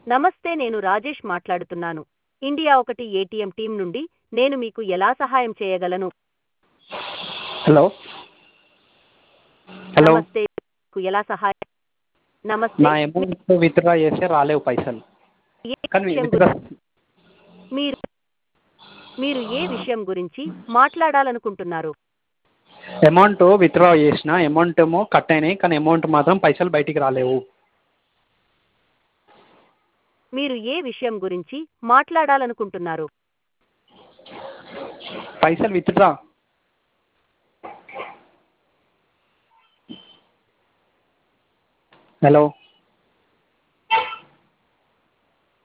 నమస్తే, నేను రాజేష్ మాట్లాడుతున్నాను. ఇండియా ఒకటి ఏటీఎం టీం నుండి. నేను మీకు ఎలా సహాయం చేయగలను? హలో హలో నమస్తే, మీకు ఎలా సహాయం? నమస్తే, నా అమౌంట్ విత్డ్రా చేస్తే రాలేవు పైసలు. ఏ కానీ విషయం విత్డ్రా గురించి మీరు మీరు ఏ విషయం గురించి మాట్లాడాలనుకుంటున్నారు? అమౌంట్ విత్డ్రా చేసిన అమౌంట్ ఏమో కట్ అయినాయి, కానీ అమౌంట్ మాత్రం పైసలు బయటికి రాలేవు. మీరు ఏ విషయం గురించి మాట్లాడాలనుకుంటున్నారు? పైసలు విత్డ్రా. హలో